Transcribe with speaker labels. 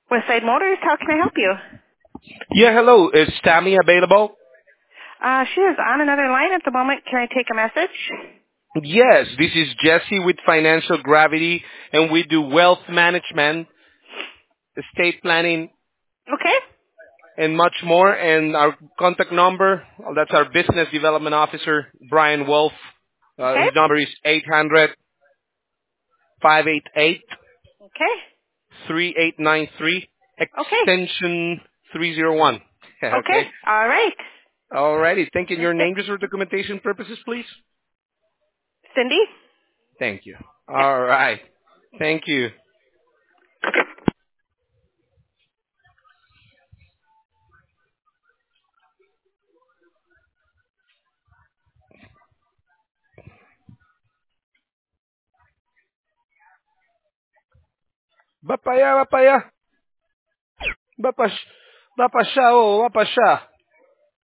Speaker 1: Westside Motors, how can I help you?
Speaker 2: Yeah, hello. Is Tammy available?
Speaker 1: She is on another line at the moment. Can I take a message?
Speaker 2: Yes, this is Jesse with Financial Gravity, and we do wealth management, estate planning,
Speaker 1: Okay.
Speaker 2: and much more. And our contact number, that's our business development officer, Brian Wolf.
Speaker 1: Okay.
Speaker 2: His number is 800-588-3893,
Speaker 1: Okay. Okay.
Speaker 2: extension 301.
Speaker 1: Okay.
Speaker 2: Okay.
Speaker 1: All right.
Speaker 2: Alrighty. Thank you. Your
Speaker 1: Okay.
Speaker 2: name just for documentation purposes, please?
Speaker 1: Cindy?
Speaker 2: Thank you.
Speaker 1: Yeah.
Speaker 2: All right. Thank you. Va para allá, va para allá. Va para allá, oh, va para allá.